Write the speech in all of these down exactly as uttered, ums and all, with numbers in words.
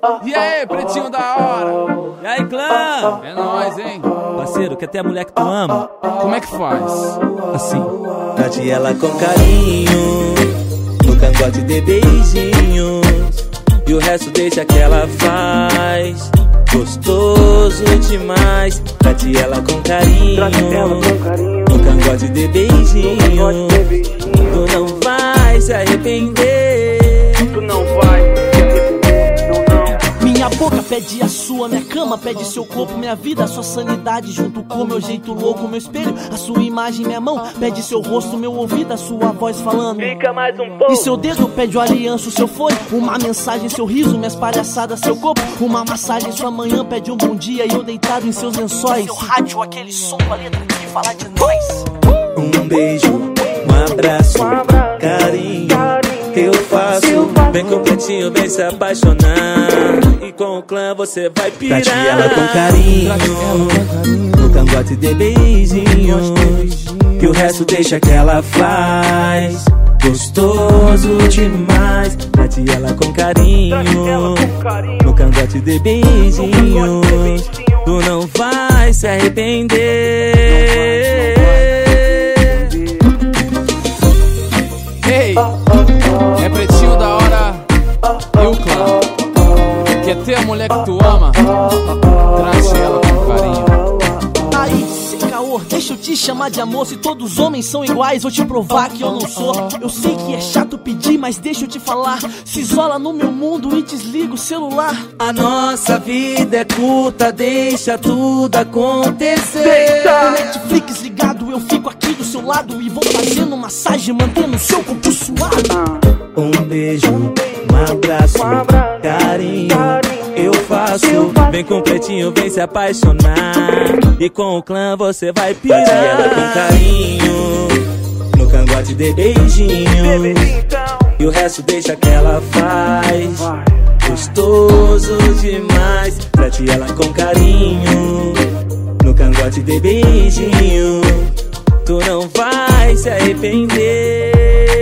E aí, pretinho da hora? E aí, clã? É nóis, hein? Parceiro, quer ter a mulher que tu ama? Como é que faz? Assim, trate ela com carinho, no cangote dê beijinhos, e o resto deixa que ela faz. Gostoso demais, trate ela com carinho, no cangote dê beijinhos. Tu não vai se arrepender. Tu não vai se arrepender, não, não. Minha boca pede a sua, minha cama pede seu corpo, minha vida, sua sanidade, junto com meu jeito louco, meu espelho, a sua imagem, minha mão pede seu rosto, meu ouvido, a sua voz falando. Fica mais um pouco. E seu dedo pede o aliança, o seu fone, uma mensagem, seu riso, minhas palhaçadas, seu corpo, uma massagem, sua manhã pede um bom dia e eu deitado em seus lençóis. Seu rádio, aquele som com a letra que fala de nós. Um beijo, um abraço, carinho, eu faço. Vem com o pretinho, vem se apaixonar, e com o clã você vai pirar. Trate ela com carinho, no cangote dê beijinhos, que o resto deixa que ela faz. Gostoso demais, trate ela com carinho, no cangote dê beijinhos. Tu não vai se arrepender. Ei, é pretinho da hora e o clã. Quer ter a mulher que tu ama? Trate ela com carinho. Aí, sem caô, deixa eu te chamar de amor. Se todos os homens são iguais, vou te provar que eu não sou. Eu sei que é chato pedir, mas deixa eu te falar. Se isola no meu mundo e desliga o celular. A nossa vida é curta, deixa tudo acontecer. Com Netflix ligado, eu fico aqui do seu lado e vou fazendo massagem, mantendo o seu corpo suado. Um beijo, um abraço, carinho, eu faço. Vem com o pretinho, vem se apaixonar, e com o clã você vai pirar. Trate ela com carinho, no cangote dê beijinho, e o resto deixa que ela faz. Gostoso demais, trate ela com carinho, no cangote dê beijinho. Tu não vai se arrepender.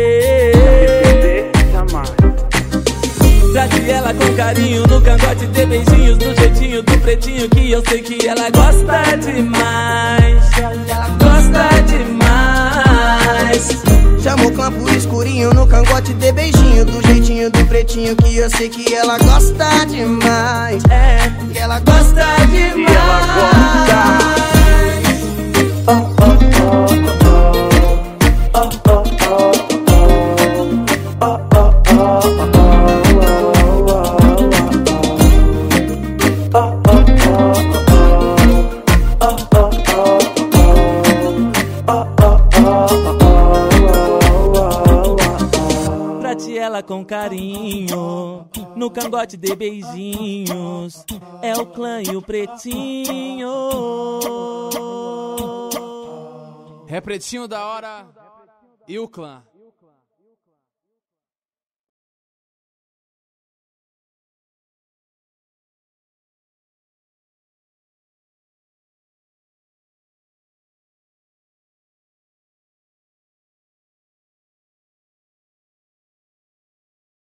Trate ela com carinho, no cangote dê beijinhos, do jeitinho do pretinho, que eu sei que ela gosta demais. Ela gosta demais. Chama o clã pro escurinho, no cangote dê beijinho, do jeitinho do pretinho, que eu sei que ela gosta demais. É, que ela gosta demais. E ela gosta. Trate ela com carinho, no cangote dê beijinhos. É o clã e o pretinho. É pretinho da hora e o clã.